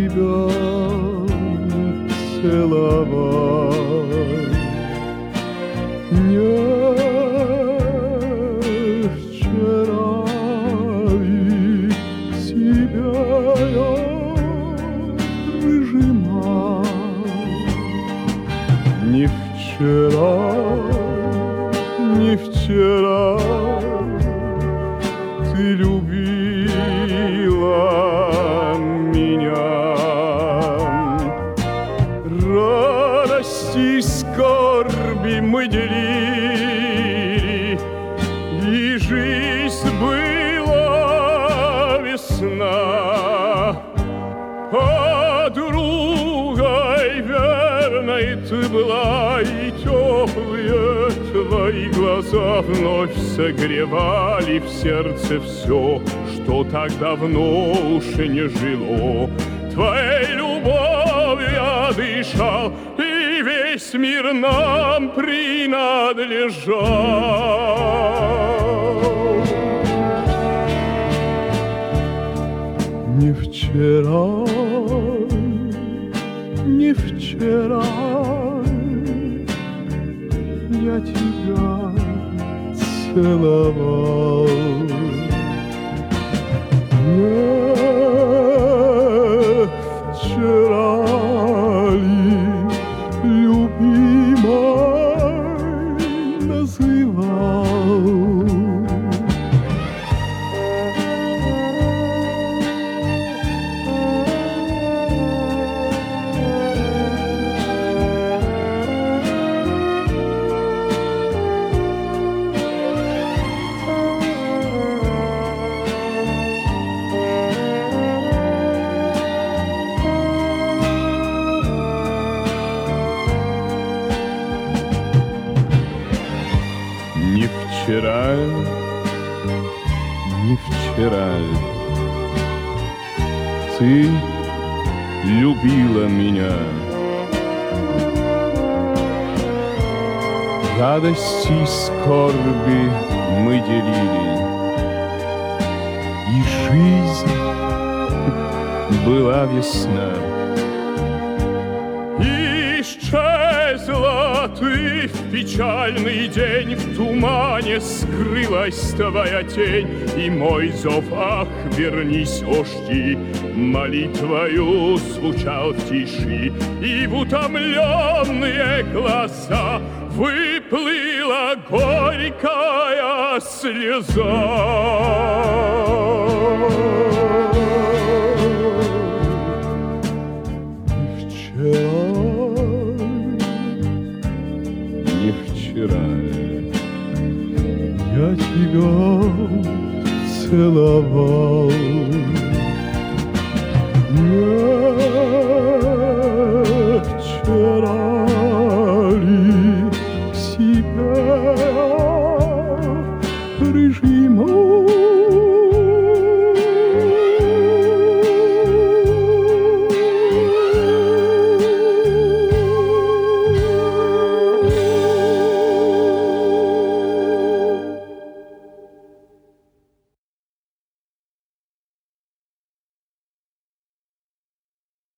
тебя целовал. Не вчера ли тебя я прижимал? Не вчера, не вчера ты любила меня. Радости и скорби мы делили, и жизнь была весна. Подругой верной ты была, и теплые твои глаза вновь согревали в сердце все, что так давно уж и не жило. Твоей любовью я дышал, и весь мир нам принадлежал. Не вчера, не вчера я тебя целовал. Не вчера ли любимой называл? Не вчера, не вчера ты любила меня. Радости и скорби мы делили, и жизнь была весна. Исчезла ты в печальный день, в тумане скрылась твоя тень, и мой зов, ах, вернись, о, жди, молитвою звучал в тиши, и в утомленные глаза выплыла горькая слеза. Не вчера я тебя целовал. Не вчера